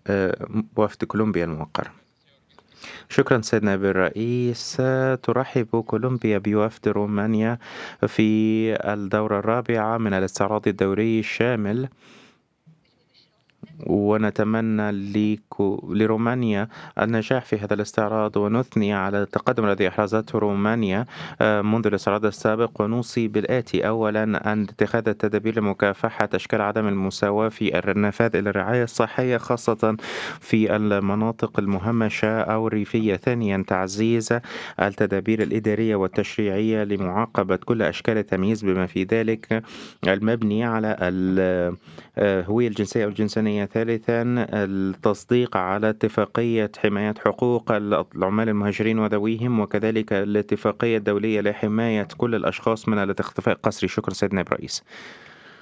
وفد كولومبيا الموقر. شكرا سيدنا نائب الرئيس. ترحب كولومبيا بوفد رومانيا في الدورة الرابعة من الاستعراض الدوري الشامل، ونتمنى لرومانيا النجاح في هذا الاستعراض، ونثني على التقدم الذي أحرزته رومانيا منذ الاستعراض السابق، ونوصي بالآتي: أولا، أن اتخاذ التدابير لمكافحة أشكال عدم المساواة في النفاذ إلى الرعاية الصحية، خاصة في المناطق المهمشة أو الريفية. ثانيا، تعزيز التدابير الإدارية والتشريعية لمعاقبة كل أشكال التمييز بما في ذلك المبني على الهوية الجنسية أو الجنسانية. ثالثا، التصديق على اتفاقية حماية حقوق العمال المهاجرين وذويهم، وكذلك الاتفاقية الدولية لحماية كل الأشخاص من الاختفاء القسري. شكرا سيدنا الرئيس.